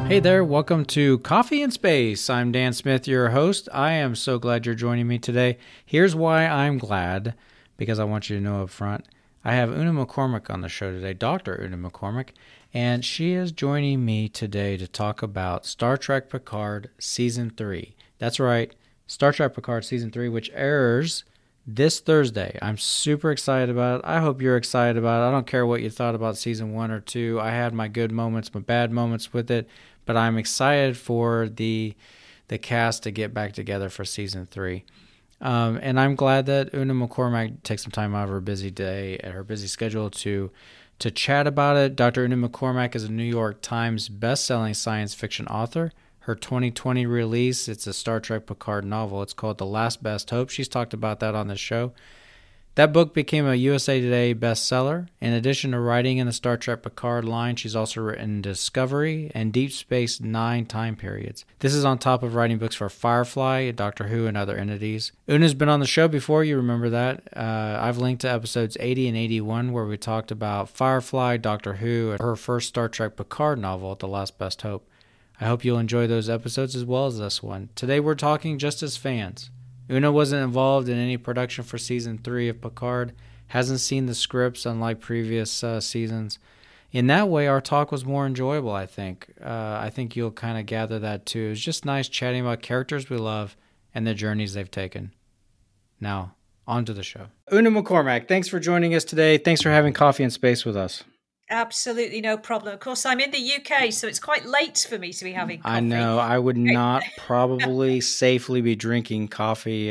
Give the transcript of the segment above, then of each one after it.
Hey there, welcome to Coffee in Space. I'm Dan Smith, your host. I am so glad you're joining me today. Here's why I'm glad, because I want you to know up front. I have Una McCormack on the show today, Dr. Una McCormack, and she is joining me today to talk about Star Trek Picard Season 3. That's right, Star Trek Picard Season 3, which airs this Thursday. I'm super excited about it. I hope you're excited about it. I don't care what you thought about Season 1 or 2. I had my good moments, my bad moments with it. But I'm excited for the cast to get back together for Season 3. And I'm glad that Una McCormack takes some time out of her busy day, her busy schedule, to chat about it. Dr. Una McCormack is a New York Times best-selling science fiction author. Her 2020 release, it's a Star Trek Picard novel. It's called The Last Best Hope. She's talked about that on the show. That book became a USA Today bestseller. In addition to writing in the Star Trek Picard line, she's also written Discovery and Deep Space Nine time periods. This is on top of writing books for Firefly, Doctor Who, and other entities. Una's been on the show before, you remember that. I've linked to episodes 80 and 81 where we talked about Firefly, Doctor Who, and her first Star Trek Picard novel, The Last Best Hope. I hope you'll enjoy those episodes as well as this one. Today we're talking just as fans. Una wasn't involved in any production for Season 3 of Picard, hasn't seen the scripts unlike previous seasons. In that way, our talk was more enjoyable, I think. I think you'll kind of gather that too. It's just nice chatting about characters we love and the journeys they've taken. Now, on to the show. Una McCormack, thanks for joining us today. Thanks for having Coffee in Space with us. Absolutely no problem. Of course, I'm in the UK, so it's quite late for me to be having coffee. I know. I would not probably safely be drinking coffee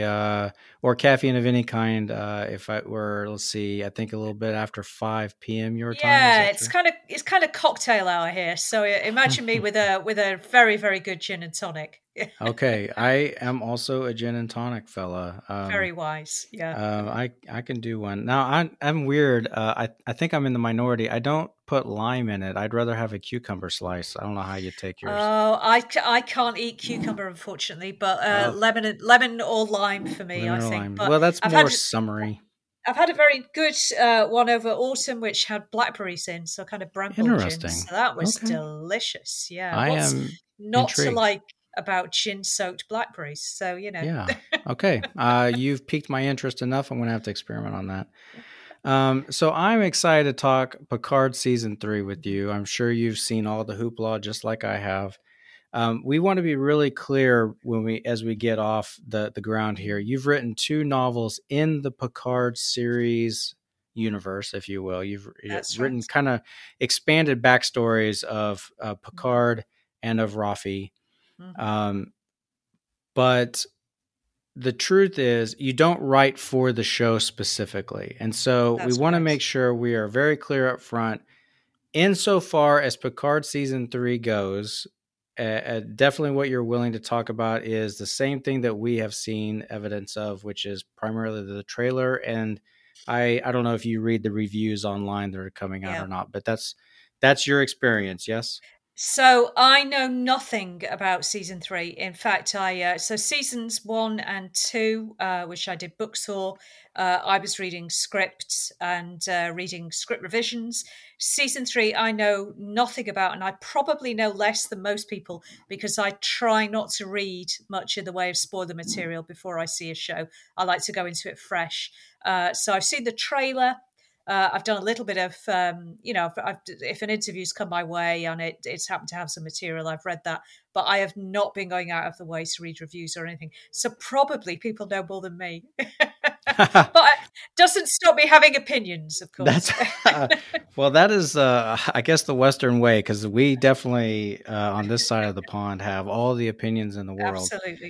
or caffeine of any kind if I were, let's see, I think a little bit after 5 p.m. your time. Yeah, it's kind of cocktail hour here. So imagine me with a very, very good gin and tonic. Okay, I am also a gin and tonic fella. Very wise, yeah. I can do one. Now I'm weird. I think I'm in the minority. I don't put lime in it. I'd rather have a cucumber slice. I don't know how you take yours. Oh, I can't eat cucumber unfortunately, but lemon or lime for me, lemon I or think. lime. But Well, that's more summery. I've had a very good one over autumn, which had blackberries in, so kind of bramble gin. So that was delicious. Yeah, I am not intrigued. to like about gin-soaked blackberries. So Yeah. Okay. You've piqued my interest enough. I'm going to have to experiment on that. So I'm excited to talk Picard Season 3 with you. I'm sure you've seen all the hoopla just like I have. We want to be really clear as we get off the ground here. You've written 2 novels in the Picard series universe, if you will. You've written kind of expanded backstories of Picard and of Raffi. Mm-hmm. But the truth is you don't write for the show specifically. And so we want to make sure we are very clear up front. Insofar as Picard Season 3 goes, definitely what you're willing to talk about is the same thing that we have seen evidence of, which is primarily the trailer. And I don't know if you read the reviews online that are coming out or not, but that's your experience, yes? So I know nothing about Season 3. In fact, so Seasons 1 and 2, which I did books for, I was reading scripts and reading script revisions. Season 3, I know nothing about, and I probably know less than most people because I try not to read much in the way of spoiler material before I see a show. I like to go into it fresh. So I've seen the trailer. I've done a little bit of, if an interview's come my way and it's happened to have some material, I've read that. But I have not been going out of the way to read reviews or anything. So probably people know more than me. But it doesn't stop me having opinions, of course. Well, that is, I guess, the Western way, because we definitely, on this side of the pond, have all the opinions in the world. Absolutely.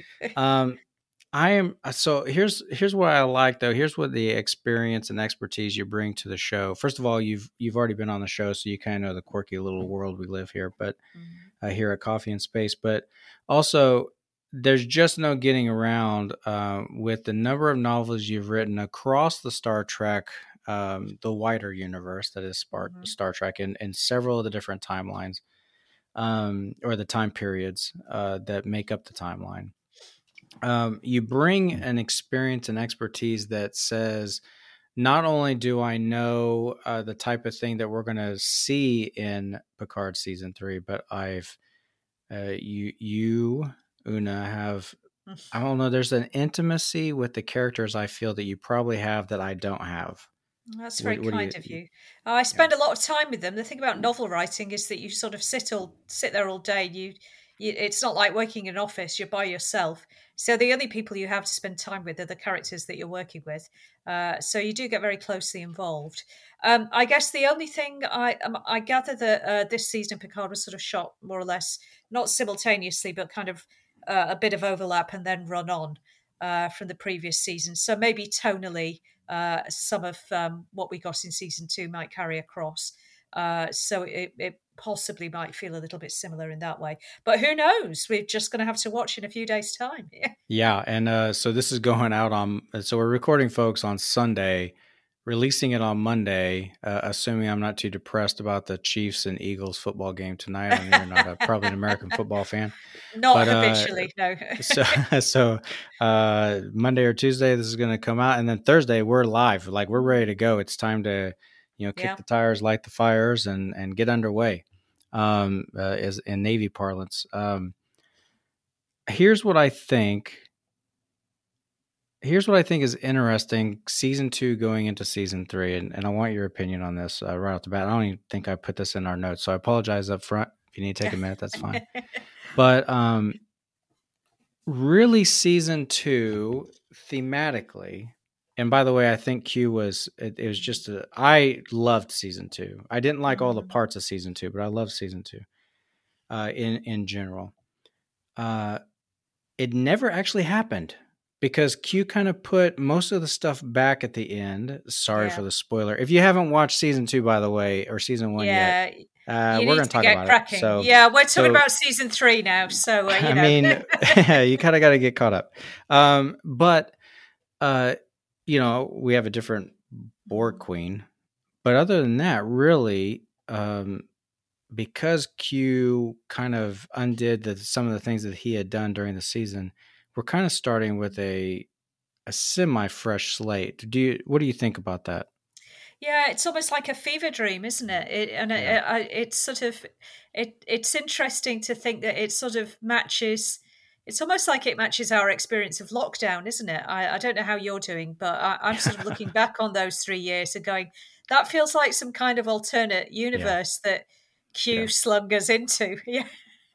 So here's what I like though. Here's what the experience and expertise you bring to the show. First of all, you've already been on the show, so you kind of know the quirky little world we live here, but here at Coffee in Space. But also, there's just no getting around with the number of novels you've written across the Star Trek, the wider universe that is Star Trek, in several of the different timelines, or the time periods that make up the timeline. You bring an experience and expertise that says, not only do I know the type of thing that we're going to see in Picard Season 3, but I've you, Una, have, I don't know, there's an intimacy with the characters I feel that you probably have that I don't have. That's very What do kind you? of you. I Yeah. spend a lot of time with them. The thing about novel writing is that you sort of sit there all day. It's not like working in an office. You're by yourself, so the only people you have to spend time with are the characters that you're working with. So you do get very closely involved. I guess the only thing I gather that this season Picard was sort of shot more or less not simultaneously, but kind of a bit of overlap and then run on from the previous season. So maybe tonally some of what we got in season 2 might carry across. So it possibly might feel a little bit similar in that way. But who knows? We're just going to have to watch in a few days' time. Yeah, and so this is going out on. So we're recording, folks, on Sunday, releasing it on Monday. Assuming I'm not too depressed about the Chiefs and Eagles football game tonight. I know you're not probably an American football fan. Not habitually, no. so Monday or Tuesday, this is going to come out, and then Thursday we're live. Like, we're ready to go. It's time to, kick the tires, light the fires, and get underway. As in Navy parlance. Here's what I think. Here's what I think is interesting. Season 2 going into season 3, and I want your opinion on this right off the bat. I don't even think I put this in our notes, so I apologize up front. If you need to take a minute, that's fine. But really, season 2 thematically, and by the way, I think Q was it was just I loved season 2. I didn't like all the parts of season 2, but I loved season 2 in general. It never actually happened because Q kind of put most of the stuff back at the end. Sorry for the spoiler. If you haven't watched season 2, by the way, or season 1 yet, we're going to talk about cracking. it. So yeah, we're talking about season 3 now. So I mean, you kind of got to get caught up. But we have a different Borg queen. But other than that, really, because Q kind of undid some of the things that he had done during the season, we're kind of starting with a semi-fresh slate. What do you think about that? Yeah, it's almost like a fever dream, isn't it? It's sort of it's interesting to think that it sort of matches. It's almost like it matches our experience of lockdown, isn't it? I don't know how you're doing, but I'm sort of looking back on those 3 years and going, that feels like some kind of alternate universe that Q slung us into. Yeah.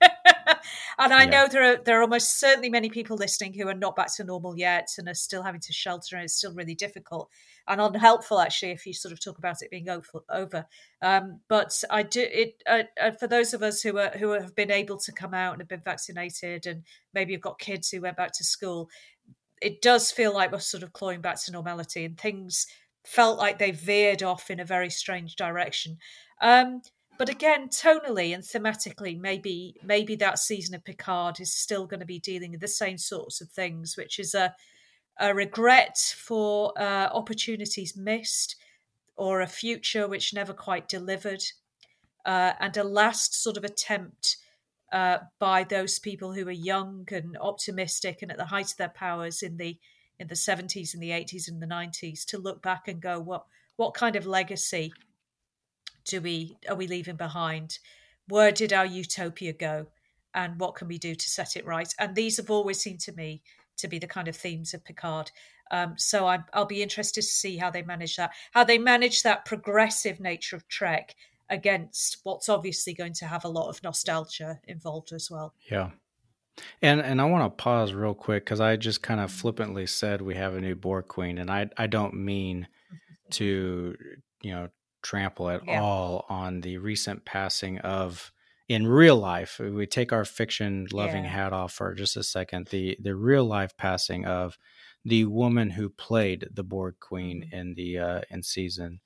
And I know there are almost certainly many people listening who are not back to normal yet and are still having to shelter, and it's still really difficult and unhelpful, actually, if you sort of talk about it being over. But I do it for those of us who have been able to come out and have been vaccinated, and maybe you've got kids who went back to school. It does feel like we're sort of clawing back to normality, and things felt like they veered off in a very strange direction. But again, tonally and thematically, maybe that season of Picard is still going to be dealing with the same sorts of things, which is a regret for opportunities missed, or a future which never quite delivered, and a last sort of attempt by those people who were young and optimistic and at the height of their powers in the 70s and the 80s and the 90s to look back and go, what kind of legacy are we leaving behind? Where did our utopia go? And what can we do to set it right? And these have always seemed to me to be the kind of themes of Picard. So I'll be interested to see how they manage that progressive nature of Trek against what's obviously going to have a lot of nostalgia involved as well. Yeah. And I want to pause real quick because I just kind of flippantly said we have a new Borg queen, and I don't mean to, trample at all on the recent passing of, in real life. We take our fiction loving hat off for just a second. The real life passing of the woman who played the Borg queen in the in season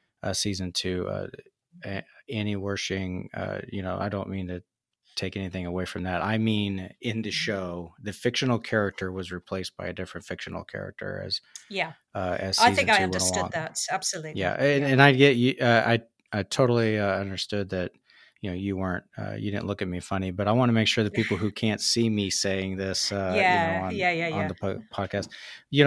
2, Annie Wersching. I don't mean to take anything away from that. I mean, in the show, the fictional character was replaced by a different fictional character as I think I understood that. Absolutely. Yeah. And I get you. I totally understood that, you weren't, you didn't look at me funny, but I want to make sure the people who can't see me saying this, on the podcast,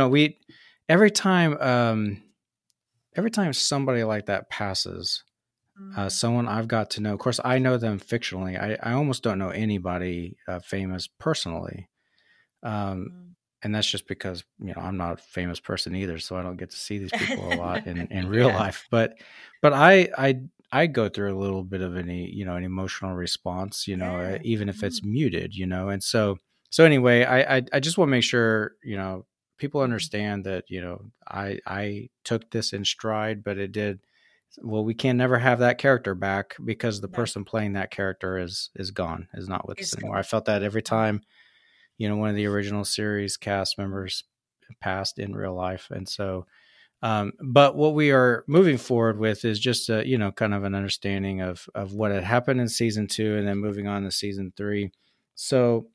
every time somebody like that passes, someone I've got to know. Of course, I know them fictionally. I almost don't know anybody famous personally. And that's just because, I'm not a famous person either. So I don't get to see these people a lot in real life. But I go through a little bit of an emotional response, even if it's muted, and so anyway, I just want to make sure, people understand that, I took this in stride, but it did. Well, we can never have that character back because the person playing that character is gone, is not with us anymore. I felt that every time, one of the original series cast members passed in real life. And so, but what we are moving forward with is just kind of an understanding of what had happened in season 2 and then moving on to season 3. So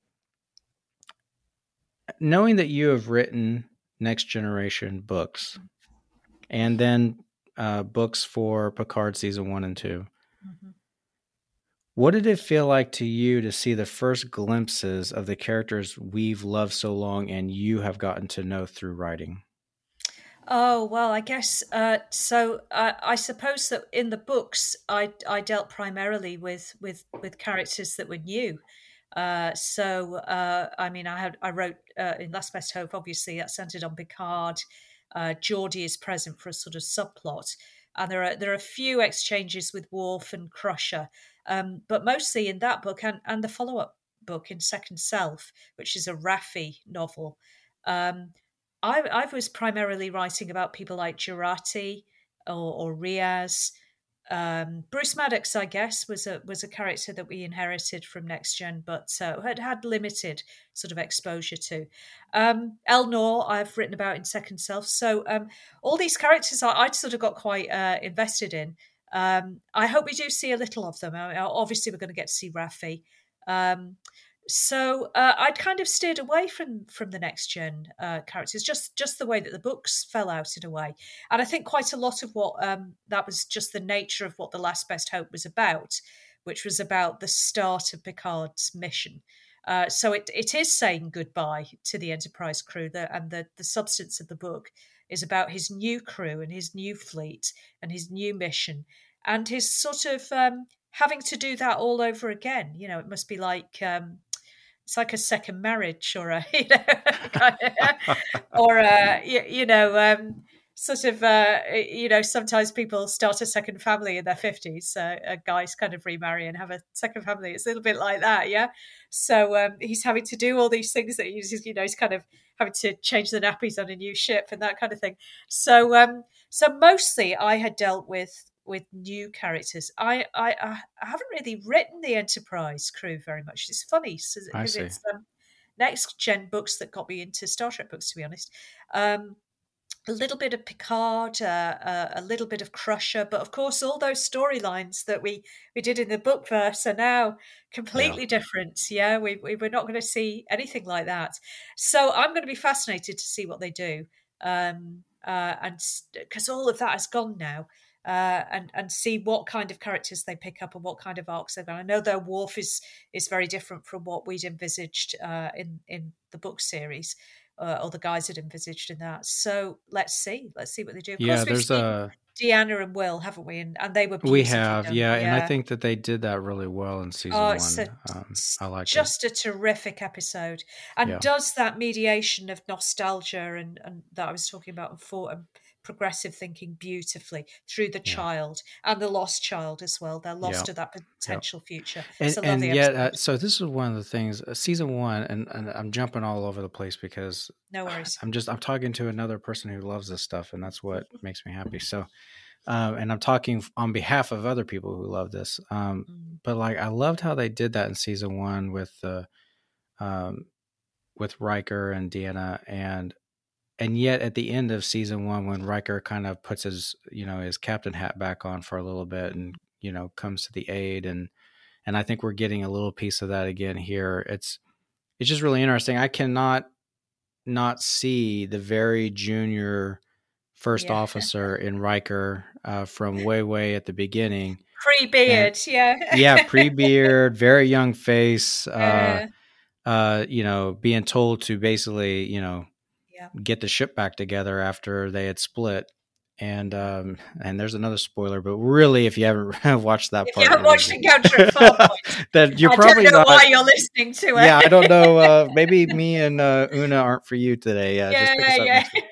knowing that you have written Next Generation books and then books for Picard season 1 and 2, what did it feel like to you to see the first glimpses of the characters we've loved so long and you have gotten to know through writing? Oh, well, I guess so. I suppose that in the books, I dealt primarily with characters that were new. I mean, I wrote in Last Best Hope. Obviously, that centered on Picard. Geordi is present for a sort of subplot, and there are a few exchanges with Worf and Crusher, but mostly in that book and the follow up book in Second Self, which is a Raffi novel. I was primarily writing about people like Jurati or Riaz. Bruce Maddox, I guess, was a character that we inherited from Next Gen, but had limited sort of exposure to. Elnor, I've written about in Second Self. So all these characters I'd sort of got quite invested in. I hope we do see a little of them. Obviously, we're going to get to see Raffi. So I'd kind of steered away from the Next Gen characters, just the way that the books fell out in a way. And I think quite a lot of what that was just the nature of what The Last Best Hope was about, which was about the start of Picard's mission. So it is saying goodbye to the Enterprise crew, and the substance of the book is about his new crew and his new fleet and his new mission and his sort of having to do that all over again. It must be like... it's like a second marriage or a, sort of, sometimes people start a second family in their 50s. Guys kind of remarry and have a second family. It's a little bit like that, yeah? So he's having to do all these things that he's kind of having to change the nappies on a new ship and that kind of thing. So mostly I had dealt with new characters. I haven't really written the Enterprise crew very much. It's funny because it's Next Gen books that got me into Star Trek books, to be honest. A little bit of Picard, a little bit of Crusher, but of course all those storylines that we did in the book verse are now completely different. Yeah, we're not going to see anything like that. So I'm going to be fascinated to see what they do, and because all of that has gone now. And see what kind of characters they pick up and what kind of arcs they've got. I know their Worf is very different from what we'd envisaged in the book series, or the guys had envisaged in that. So let's see what they do. Of course, we've seen Deanna and Will, haven't we? And they were beautifully done. Yeah, and I think that they did that really well in season 1. I like just a terrific episode, and does that mediation of nostalgia and that I was talking about and progressive thinking beautifully through the child and the lost child as well. They're lost to that potential future. And yet, so this is one of the things, season 1, and I'm jumping all over the place because no worries. I'm talking to another person who loves this stuff, and that's what makes me happy. So, and I'm talking on behalf of other people who love this. But like, I loved how they did that in season 1 with Riker and Deanna, and yet at the end of season 1, when Riker kind of puts his captain hat back on for a little bit and, comes to the aid. And I think we're getting a little piece of that again here. It's just really interesting. I cannot not see the very junior first officer in Riker from way at the beginning. Pre-beard, pre-beard, very young face, being told to basically, get the ship back together after they had split. and there's another spoiler, but really, if you haven't watched that If part, you haven't watched Encounter at Farpoint, that you're I probably don't know not. why you're listening to it. Yeah, I don't know. Maybe me and Una aren't for you today. Just pick us up next week.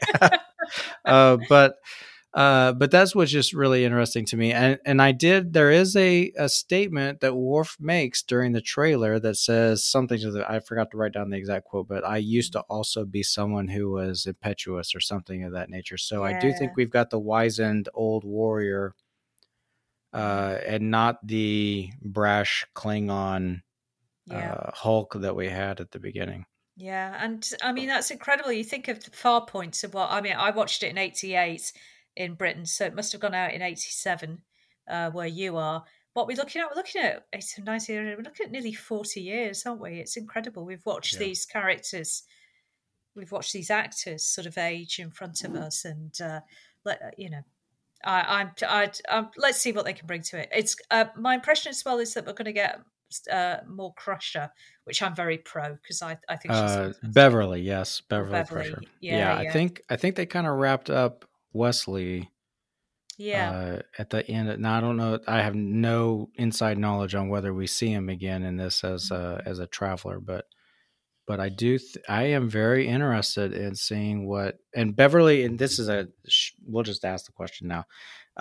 But that's what's just really interesting to me. And there is a statement that Worf makes during the trailer that says something I forgot to write down the exact quote, but I used to also be someone who was impetuous or something of that nature. So I do think we've got the wizened old warrior, and not the brash Klingon Hulk that we had at the beginning. Yeah, and I mean that's incredible. You think of the Farpoint of what I mean. I watched it in '88 in Britain, so it must have gone out in '87 where you are. What we're looking at? We're looking at 90. We're looking at nearly 40 years, aren't we? It's incredible. We've watched these characters, we've watched these actors sort of age in front of us, and let's see what they can bring to it. It's my impression as well is that we're going to get more Crusher, which I'm very pro because I think she's Beverly, yes, Beverly. Crusher. Yeah. I think they kind of wrapped up Wesley. At the end. Now I don't know. I have no inside knowledge on whether we see him again in this as a traveler, but I do. I am very interested in seeing what and Beverly. And this is we'll just ask the question now.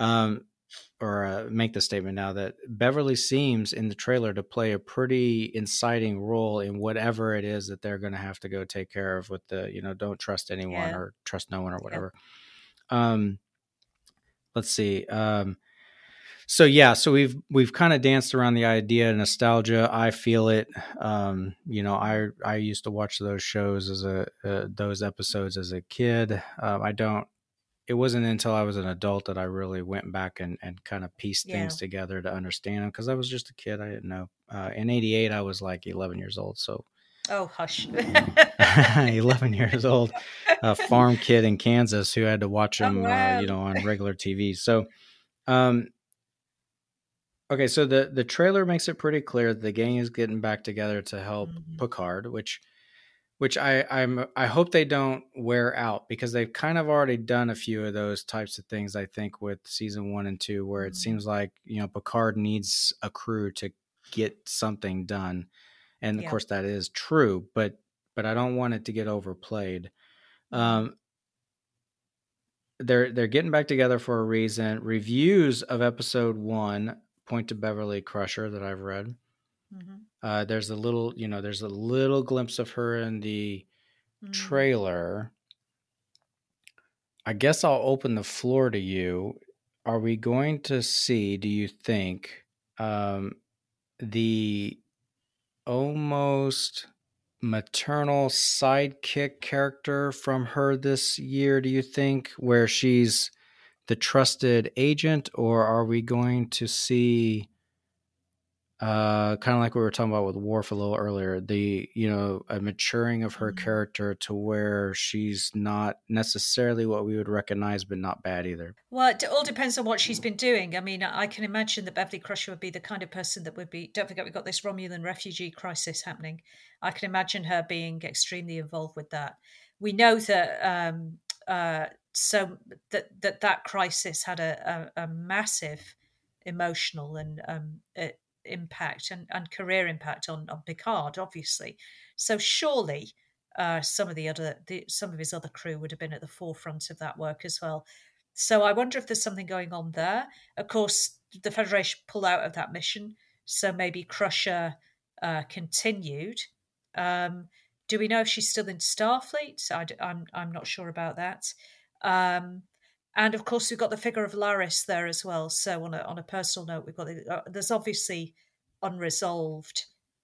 Or make the statement now that Beverly seems in the trailer to play a pretty inciting role in whatever it is that they're going to have to go take care of with the, don't trust anyone or trust no one or whatever. Let's see. So we've kind of danced around the idea of nostalgia. I feel it. I used to watch those shows those episodes as a kid. It wasn't until I was an adult that I really went back and kind of pieced things together to understand them because I was just a kid. I didn't know. In '88, I was like 11 years old. So, oh hush, 11 years old, a farm kid in Kansas who had to watch them, on regular TV. So, okay, so the trailer makes it pretty clear that the gang is getting back together to help Picard, which I hope they don't wear out because they've kind of already done a few of those types of things. I think with season 1 and 2, where it seems like Picard needs a crew to get something done, and of course that is true. But I don't want it to get overplayed. They're getting back together for a reason. Reviews of episode 1 point to Beverly Crusher that I've read. There's a little glimpse of her in the trailer. I guess I'll open the floor to you. Are we going to see, do you think, the almost maternal sidekick character from her this year, do you think, where she's the trusted agent, or are we going to see kind of like we were talking about with Worf a little earlier, a maturing of her character to where she's not necessarily what we would recognize, but not bad either? Well, it all depends on what she's been doing. I mean, I can imagine that Beverly Crusher would be the kind of person that would be, don't forget, we've got this Romulan refugee crisis happening. I can imagine her being extremely involved with that. We know that so that crisis had a massive emotional and impact and career impact on Picard, obviously. So surely some of his other crew would have been at the forefront of that work as well. So I wonder if there's something going on there. Of course, the Federation pulled out of that mission, so maybe Crusher continued. Do we know if she's still in Starfleet? I'm not sure about that. And of course, we've got the figure of Laris there as well. So on a personal note, we've got there's obviously unresolved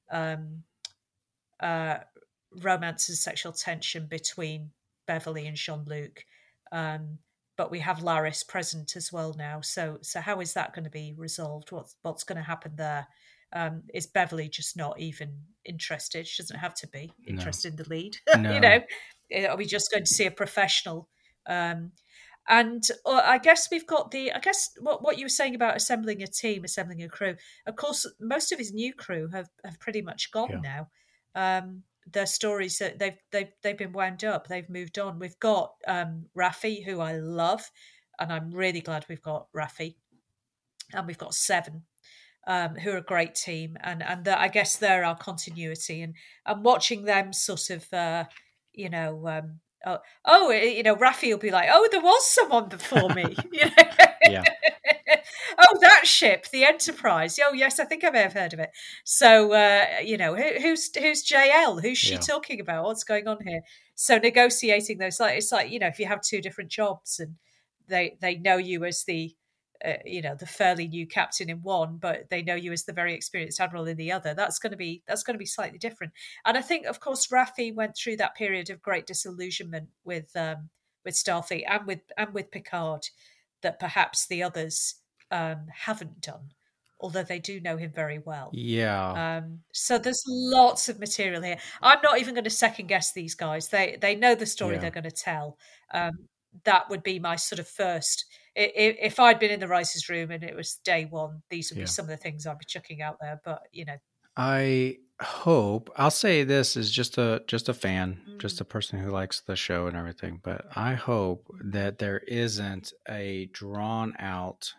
romance and sexual tension between Beverly and Jean-Luc. But we have Laris present as well now. So how is that going to be resolved? What's going to happen there? Is Beverly just not even interested? She doesn't have to be interested in the lead. No. Are we just going to see a professional? And I guess we've got what you were saying about assembling a team, assembling a crew. Of course, most of his new crew have pretty much gone now. Their stories that they've been wound up. They've moved on. We've got Raffi, who I love. and I'm really glad we've got Raffi, and we've got Seven, who are a great team, and I guess they're our continuity, and watching them sort of, Raffi will be like, oh, there was someone before me, Yeah. Oh, that ship, the Enterprise. Oh, yes, I think I may have heard of it. So, who's JL? Who's she talking about? What's going on here? So, negotiating those, it's like if you have two different jobs and they know you as the fairly new captain in one, but they know you as the very experienced admiral in the other. That's going to be slightly different. And I think, of course, Raffi went through that period of great disillusionment with Starfleet and with Picard that perhaps the others haven't done, although they do know him very well. Yeah. So there's lots of material here. I'm not even going to second guess these guys. They know the story they're going to tell. That would be my sort of first. If I'd been in the writers' room and it was day one, these would be some of the things I'd be chucking out there. But I hope, I'll say this is just a fan, just a person who likes the show and everything, but I hope that there isn't a drawn out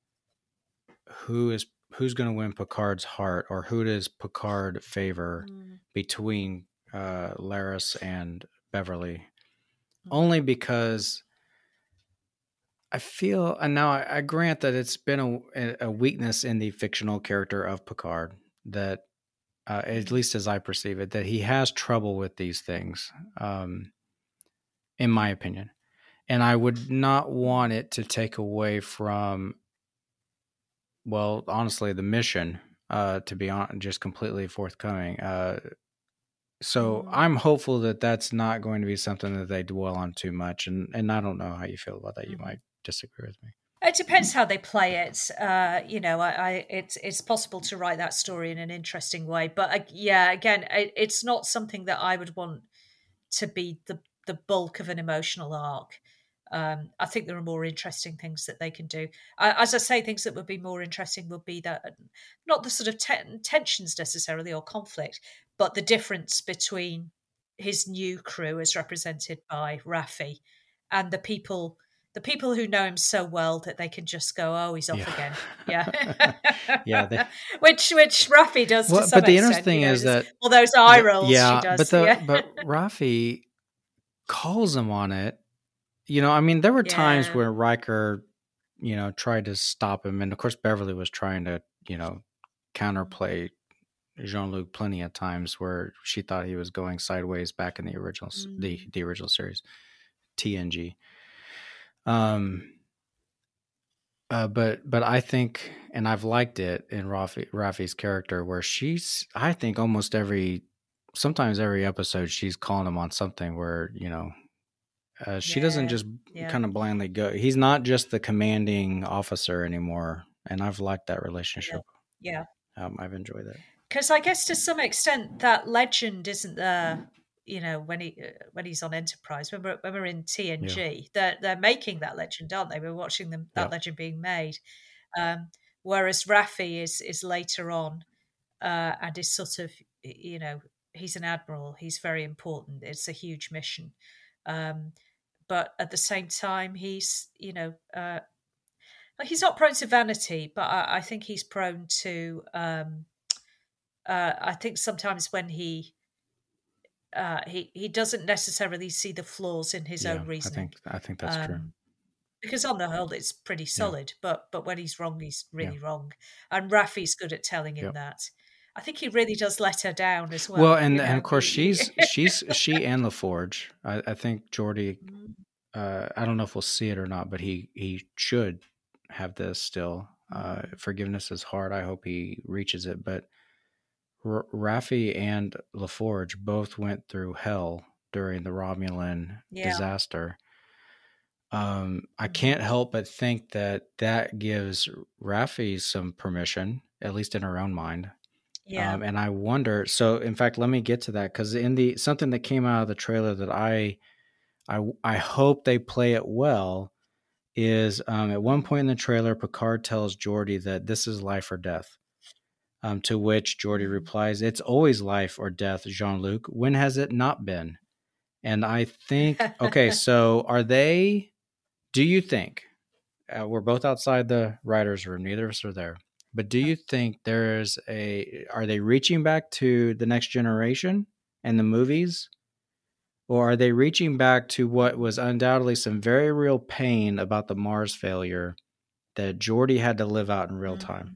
who's going to win Picard's heart, or who does Picard favor between Laris and Beverly. Only because I feel, and now I grant that it's been a weakness in the fictional character of Picard, that at least as I perceive it, that he has trouble with these things, in my opinion. And I would not want it to take away from, well, honestly, the mission, to be just completely forthcoming. So I'm hopeful that that's not going to be something that they dwell on too much. And I don't know how you feel about that. You might disagree with me. It depends how they play it. It's possible to write that story in an interesting way. But again, it's not something that I would want to be the bulk of an emotional arc. I think there are more interesting things that they can do. As I say, things that would be more interesting would be that, not the sort of tensions necessarily or conflict, but the difference between his new crew as represented by Raffi and the people who know him so well that they can just go, oh, he's off again. Yeah. Which Raffi does to some extent. But the interesting thing is that all those eye rolls she does. But Raffi calls him on it. There were times where Riker, tried to stop him. And of course, Beverly was trying to, counterplay Jean-Luc plenty of times where she thought he was going sideways back in the original, the original series, TNG. But I think, and I've liked it in Raffi's character, where I think sometimes every episode she's calling him on something where, she doesn't just kind of blindly go. He's not just the commanding officer anymore. And I've liked that relationship. Yeah. I've enjoyed that. Because I guess to some extent that legend isn't there, when he's on Enterprise. When we're in TNG, they're making that legend, aren't they? We're watching that legend being made. Whereas Raffi is later on, and is sort of, he's an admiral. He's very important. It's a huge mission. But at the same time, he's, he's not prone to vanity, but I think he's prone to, I think sometimes when he doesn't necessarily see the flaws in his own reasoning. I think that's true. Because on the whole, it's pretty solid. But when he's wrong, he's really wrong. And Raffi's good at telling him that. I think he really does let her down as well. Well, and of course she and LaForge. I think Geordi. I don't know if we'll see it or not, but he should have this still. Forgiveness is hard. I hope he reaches it. But Raffi and LaForge both went through hell during the Romulan disaster. I can't help but think that gives Raffi some permission, at least in her own mind. Yeah. And I wonder, so in fact, let me get to that, because in something that came out of the trailer that I hope they play it well is at one point in the trailer, Picard tells Geordi that this is life or death. To which Geordi replies, "It's always life or death, Jean-Luc. When has it not been?" And I think, okay, so do you think we're both outside the writer's room. Neither of us are there. But do you think are they reaching back to The Next Generation and the movies? Or are they reaching back to what was undoubtedly some very real pain about the Mars failure that Geordi had to live out in real time?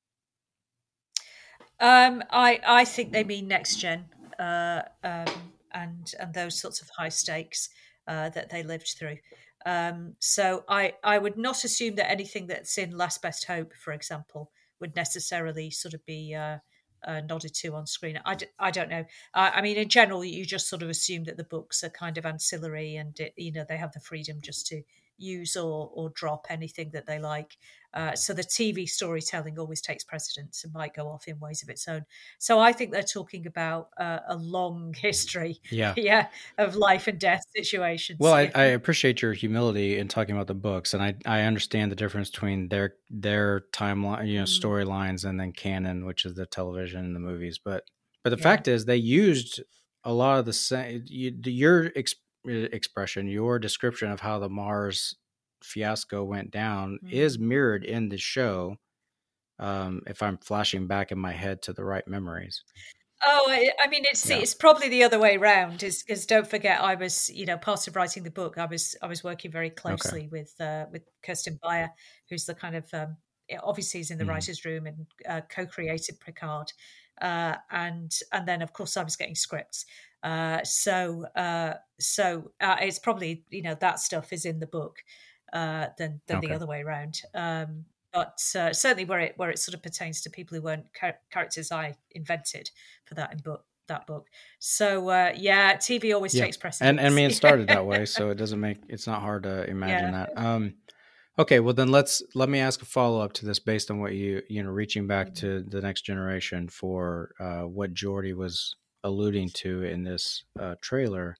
I think they mean next gen, and those sorts of high stakes that they lived through. So I would not assume that anything that's in Last Best Hope, for example, would necessarily sort of be nodded to on screen. I don't know. I mean, in general, you just sort of assume that the books are kind of ancillary, and they have the freedom just to use or drop anything that they like. So the TV storytelling always takes precedence and might go off in ways of its own. So I think they're talking about a long history, yeah, of life and death situations. Well, I appreciate your humility in talking about the books, and I understand the difference between their timeline, storylines, and then canon, which is the television and the movies. But the fact is, they used a lot of the same. Your expression, your description of how the Mars fiasco went down is mirrored in the show. If I'm flashing back in my head to the right memories. Oh, I mean, it's probably the other way around. Is because don't forget, I was part of writing the book. I was working very closely with Kirsten Beyer, who's the kind of obviously is in the writers' room and co-created Picard, and then of course I was getting scripts. So it's probably that stuff is in the book than the other way around. But certainly where it sort of pertains to people who weren't characters I invented for that book. So TV always takes precedence. And I mean, it started that way, so it's not hard to imagine that. Okay, well then let me ask a follow up to this based on what you reaching back to The Next Generation for what Geordi was alluding to in this trailer.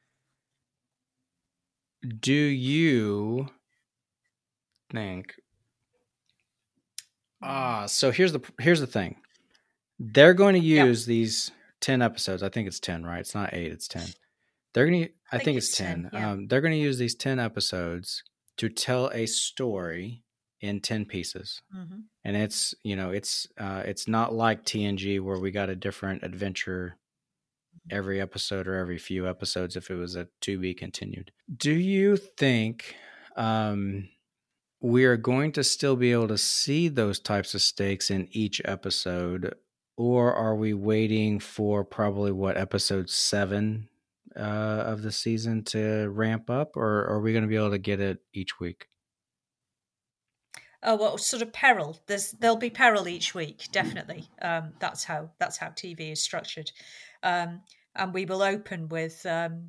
Do you think? So here's the thing. They're going to use these 10 episodes. I think it's 10, right? It's not 8, it's 10. I think it's 10. They're going to use these 10 episodes to tell a story in 10 pieces. And it's not like TNG where we got a different adventure every episode or every few episodes if it was a to be continued. Do you think we are going to still be able to see those types of stakes in each episode, or are we waiting for probably episode 7 of the season to ramp up, or are we going to be able to get it each week? Oh, well, sort of peril. There'll be peril each week, definitely. That's how TV is structured, and we will open with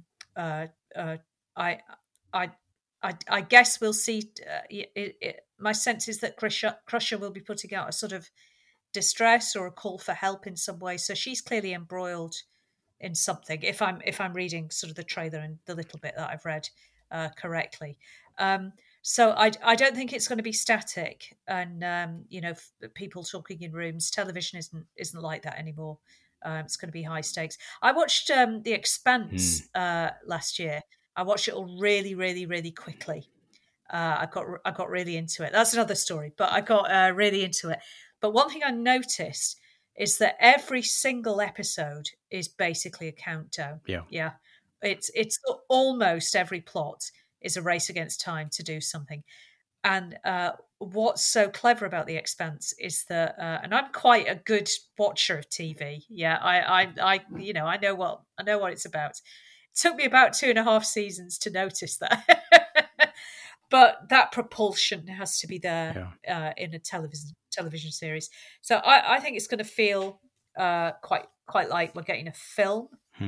I guess we'll see. My sense is that Crusher will be putting out a sort of distress or a call for help in some way. So she's clearly embroiled in something. If I'm reading sort of the trailer and the little bit that I've read correctly. So I don't think it's going to be static and people talking in rooms. Television isn't like that anymore. It's going to be high stakes. I watched The Expanse last year. I watched it all really, really, really quickly. I got really into it. That's another story, but I got really into it. But one thing I noticed is that every single episode is basically a countdown. Yeah. It's almost every plot is a race against time to do something. And what's so clever about The Expanse is that, and I'm quite a good watcher of TV. Yeah, I know what it's about. It took me about 2.5 seasons to notice that. But that propulsion has to be there in a television series. So I think it's going to feel quite like we're getting a film,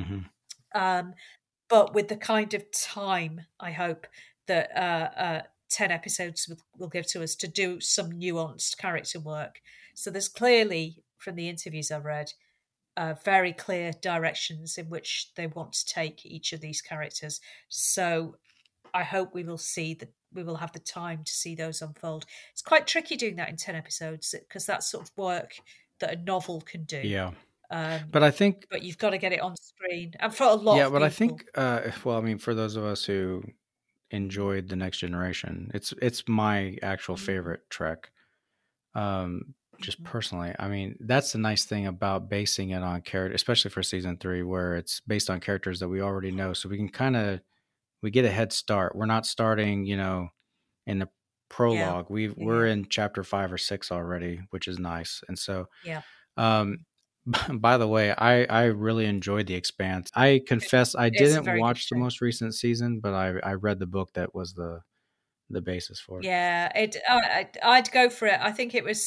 but with the kind of time, I hope, that 10 episodes will give to us to do some nuanced character work. So there's clearly, from the interviews I've read, very clear directions in which they want to take each of these characters. So I hope we will have the time to see those unfold. It's quite tricky doing that in 10 episodes because that's sort of work that a novel can do. Yeah. But you've got to get it on screen, and for a lot of people. I think, for those of us who enjoyed The Next Generation. It's my actual favorite Trek. Just personally, I mean, that's the nice thing about basing it on character, especially for season 3, where it's based on characters that we already know. So we can we get a head start. We're not starting, in the prologue. We're in chapter 5 or 6 already, which is nice. And so, um, by the way, I really enjoyed The Expanse. I confess I didn't watch the most recent season, but I read the book that was the basis for it. Yeah, I'd go for it. I think it was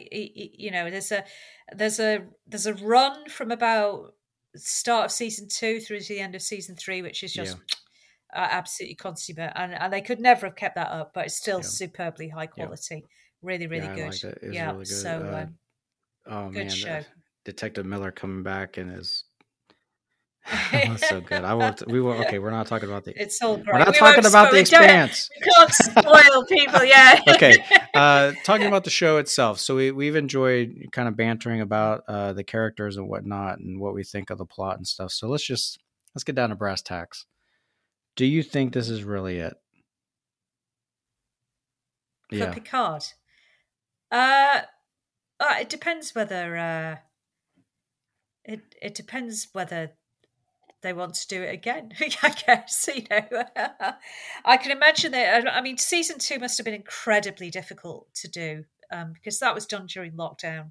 there's a run from about start of season 2 through to the end of season 3, which is just absolutely consummate, and they could never have kept that up, but it's still superbly high quality. Really, really good. Liked it. It's really good. So oh good man, show. Detective Miller coming back and is that's so good. Okay, we're not talking about the. It's all great. We're not talking about The Expanse. We can't spoil people. Yeah. Okay. Talking about the show itself. So we've enjoyed kind of bantering about the characters and whatnot and what we think of the plot and stuff. So let's get down to brass tacks. Do you think this is really it? For Picard? It depends whether it depends whether they want to do it again. I guess, I can imagine that. I mean, season 2 must have been incredibly difficult to do because that was done during lockdown.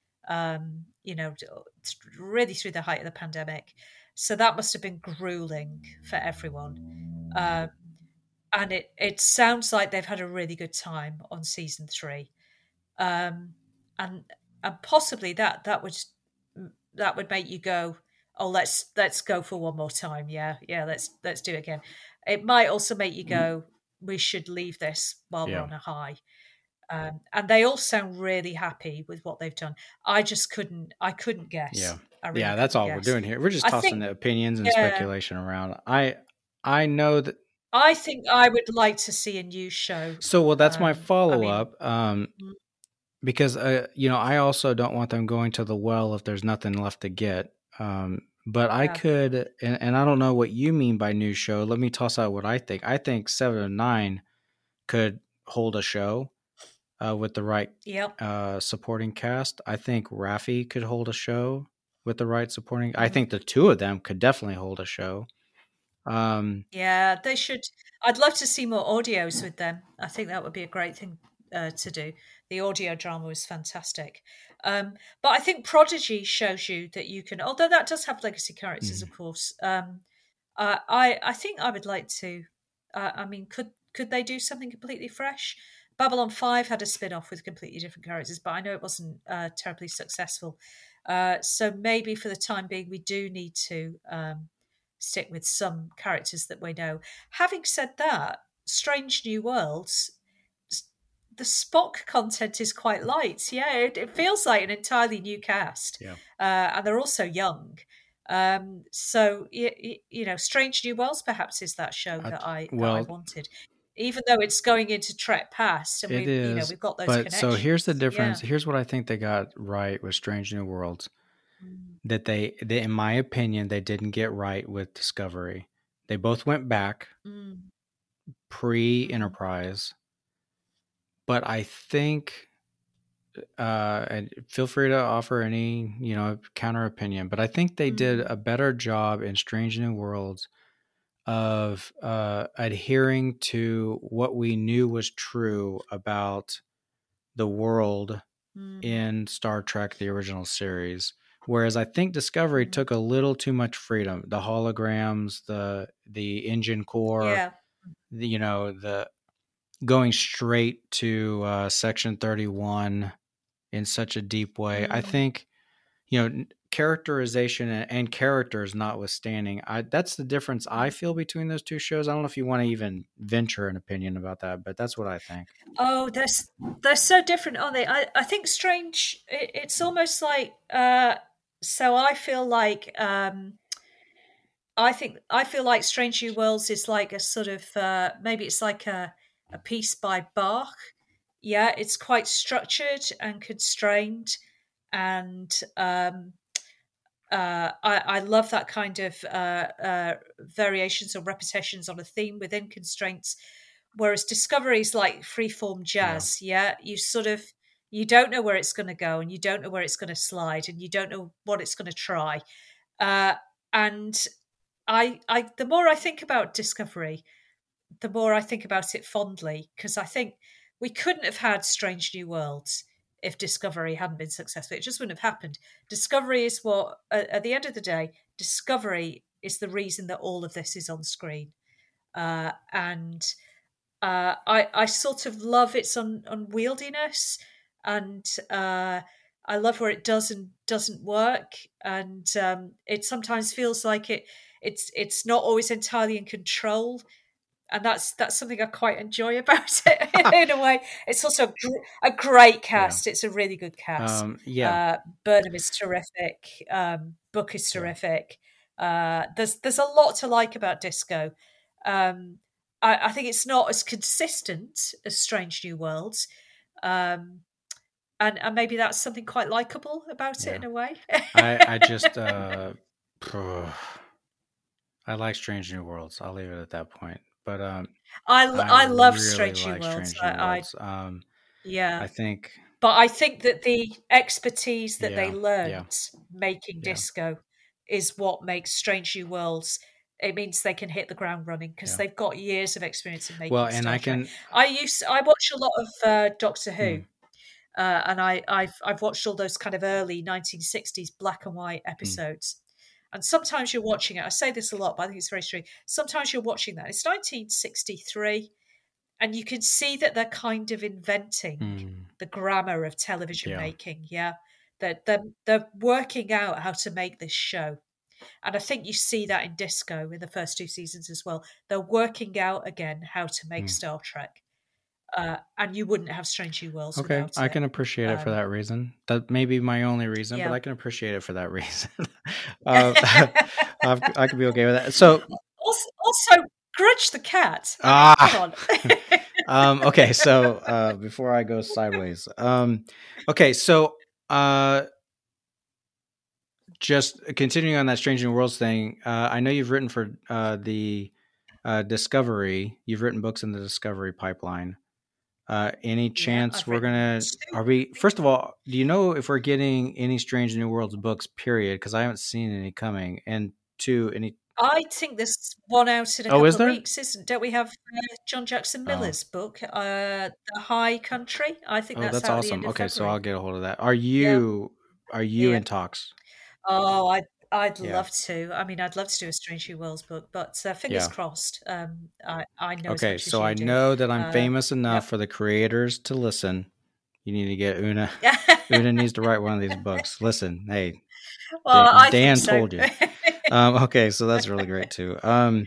Really through the height of the pandemic. So that must have been grueling for everyone. And it sounds like they've had a really good time on season 3. And possibly that would make you go, oh, let's go for one more time. Yeah, let's do it again. It might also make you go, we should leave this while we're on a high. And they all sound really happy with what they've done. I couldn't guess. Yeah, really that's all we're doing here. We're just tossing the opinions and speculation around. I know that. I think I would like to see a new show. So, that's my follow-up. Because, I also don't want them going to the well if there's nothing left to get. But I could, and I don't know what you mean by new show. Let me toss out what I think. I think 7 of 9 could hold a show with the right supporting cast. I think Raffi could hold a show with the right supporting. I think the two of them could definitely hold a show. They should. I'd love to see more audios with them. I think that would be a great thing to do. The audio drama was fantastic. But I think Prodigy shows you that you can, although that does have legacy characters, of course. I think I would like to. Could they do something completely fresh? Babylon 5 had a spin-off with completely different characters, but I know it wasn't terribly successful. So maybe for the time being, we do need to stick with some characters that we know. Having said that, Strange New Worlds, the Spock content is quite light. Yeah, it feels like an entirely new cast. Yeah. And they're also young. So, Strange New Worlds perhaps is that show that I wanted. Even though it's going into Trek Past, and we've got those connections. So here's the difference. Yeah. Here's what I think they got right with Strange New Worlds. That they, in my opinion, they didn't get right with Discovery. They both went back pre-Enterprise. But I think, and feel free to offer any, counter opinion, but I think they did a better job in Strange New Worlds of adhering to what we knew was true about the world in Star Trek, the original series. Whereas I think Discovery took a little too much freedom. The holograms, the engine core, the going straight to Section 31 in such a deep way. I think, characterization and characters notwithstanding, that's the difference I feel between those two shows. I don't know if you want to even venture an opinion about that, but that's what I think. Oh, they're so different, aren't they? I think Strange, it's almost like, so I feel like, I feel like Strange New Worlds is like a sort of, maybe it's like a piece by Bach. Yeah, it's quite structured and constrained, and I love that kind of variations or repetitions on a theme within constraints. Whereas Discovery is like freeform jazz. Yeah, you don't know where it's going to go, and you don't know where it's going to slide, and you don't know what it's going to try. And the more I think about Discovery, the more I think about it fondly, because I think we couldn't have had Strange New Worlds if Discovery hadn't been successful. It just wouldn't have happened. Discovery is what, at the end of the day, Discovery is the reason that all of this is on screen. And I sort of love its unwieldiness, and I love where it does and doesn't work, and it sometimes feels like it's not always entirely in control, and that's something I quite enjoy about it in a way. It's also a great cast. Yeah. It's a really good cast. Burnham is terrific. Book is terrific. There's a lot to like about Disco. I think it's not as consistent as Strange New Worlds. And maybe that's something quite likable about it in a way. I just I like Strange New Worlds. I'll leave it at that point. But I love really Strange New Worlds. I think. But I think that the expertise that they learned making Disco is what makes Strange New Worlds. It means they can hit the ground running because they've got years of experience in making. Well, and Star Trek. I watch a lot of Doctor Who, and I've watched all those kind of early 1960s black and white episodes. And sometimes you're watching it. I say this a lot, but I think it's very true. Sometimes you're watching that. It's 1963, and you can see that they're kind of inventing the grammar of television making. Yeah, they're working out how to make this show. And I think you see that in Disco in the first 2 seasons as well. They're working out again how to make Star Trek. And you wouldn't have Strange New Worlds without it. I can appreciate it for that reason. That may be my only reason, but I can appreciate it for that reason. I could be okay with that. So also Grudge the cat. Okay, so before I go sideways, okay, so just continuing on that Strange New Worlds thing, I know you've written for the Discovery. You've written books in the Discovery pipeline. Any chance first of all, do you know if we're getting any Strange New Worlds books, period? Because I haven't seen any coming. And 2, I think there's one out in a couple of weeks, don't we have John Jackson Miller's book, The High Country? I think that's awesome. At the end of February. So I'll get a hold of that. Are you in talks? Oh, I'd love to. I mean, I'd love to do a Strange New Worlds book, but fingers crossed. I know. Okay, so I know that I'm famous enough for the creators to listen. You need to get Una. Una needs to write one of these books. Listen, hey, Dan told you. Okay, so that's really great too.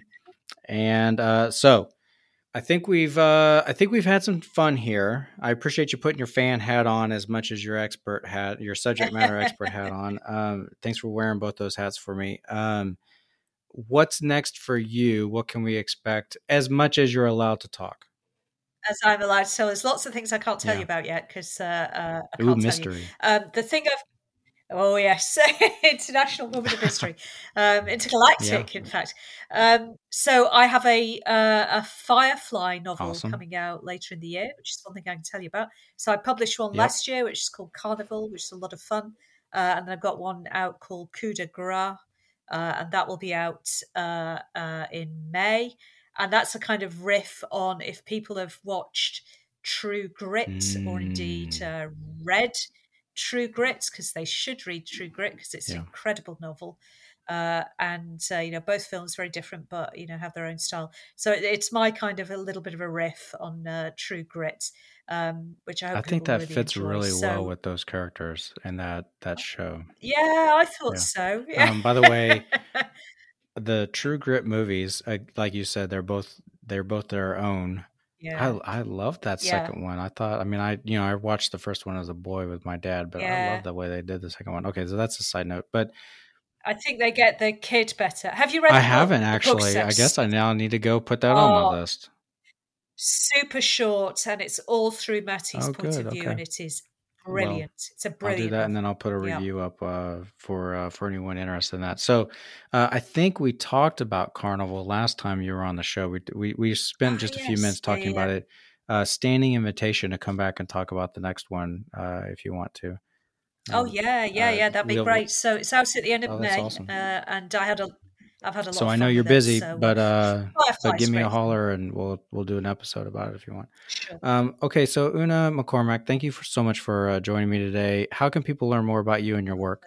So I think we've had some fun here. I appreciate you putting your fan hat on as much as your subject matter expert hat on. Thanks for wearing both those hats for me. What's next for you? What can we expect? As much as you're allowed to talk. As I'm allowed. So there's lots of things I can't tell you about yet because I can't mystery. Tell you. The thing Oh yes, International Woman of Mystery, intergalactic, in fact. So I have a Firefly novel coming out later in the year, which is one thing I can tell you about. So I published one last year, which is called Carnival, which is a lot of fun, and then I've got one out called Coup de Grace, and that will be out in May. And that's a kind of riff on if people have watched True Grit or indeed read True Grit, because they should read True Grit because it's an incredible novel, and both films very different, but have their own style. So it's my kind of a little bit of a riff on True Grit, which I think that really fits enjoy. really well with those characters and that show. Yeah, I thought so. Yeah. By the way, the True Grit movies, like you said, they're both their own. Yeah. I loved that second one. I thought, I watched the first one as a boy with my dad, but I love the way they did the second one. Okay, so that's a side note, but I think they get the kid better. Have you read? I haven't actually. I guess I now need to go put that on my list. Super short, and it's all through Matty's point of view, and it is brilliant. It's a I'll do brilliant that, and novel. then I'll put a review up for anyone interested in that. So I think we talked about Carnival last time you were on the show. We spent just a few minutes talking about it. Standing invitation to come back and talk about the next one if you want to. That'd be great. So it's out at the end of May, awesome. and I've had a lot of fun. So I know you're busy, but give me a holler and we'll do an episode about it if you want. Sure. Okay, so Una McCormack, thank you so much for joining me today. How can people learn more about you and your work?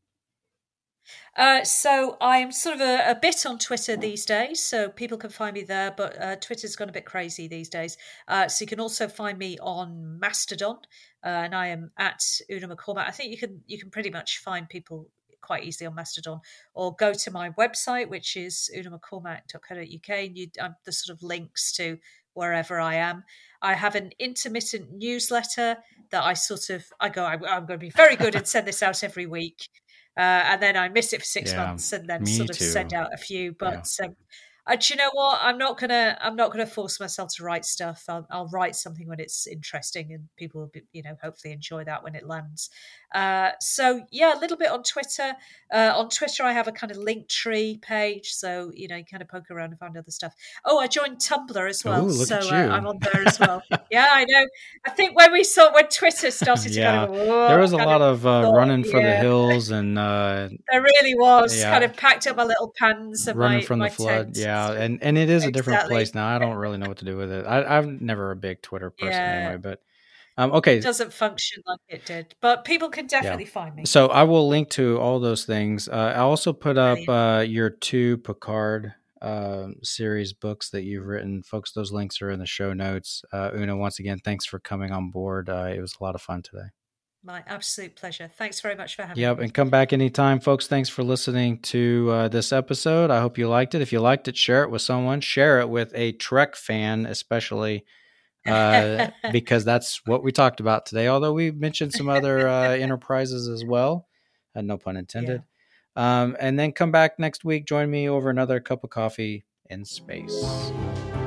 So I'm sort of a bit on Twitter these days, so people can find me there, but Twitter's gone a bit crazy these days. So you can also find me on Mastodon, and I am at Una McCormack. I think you can pretty much find people quite easily on Mastodon, or go to my website, which is unamccormack.co.uk, and the sort of links to wherever I am. I have an intermittent newsletter that I'm going to be very good and send this out every week. And then I miss it for 6 months, and then sort of send out a few. But do you know what? I'm not gonna force myself to write stuff. I'll write something when it's interesting, and people will be, hopefully enjoy that when it lands. So a little bit on Twitter. On Twitter, I have a kind of Linktree page, so you kind of poke around and find other stuff. Oh, I joined Tumblr as well, so I'm on there as well. Yeah, I know. I think when Twitter started to kind of go, there was a lot of running for the hills, and there really was. Kind of packed up my little pans and running from my the flood. tent. And it is a different place now. I don't really know what to do with it. I'm never a big Twitter person anyway, but okay. It doesn't function like it did, but people can definitely find me. So I will link to all those things. I also put up your 2 Picard series books that you've written. Folks, those links are in the show notes. Una, once again, thanks for coming on board. It was a lot of fun today. My absolute pleasure. Thanks very much for having me. Yep, and come back anytime, folks. Thanks for listening to this episode. I hope you liked it. If you liked it, share it with someone. Share it with a Trek fan, especially, because that's what we talked about today. Although we mentioned some other enterprises as well. No pun intended. And then come back next week. Join me over another cup of coffee in space.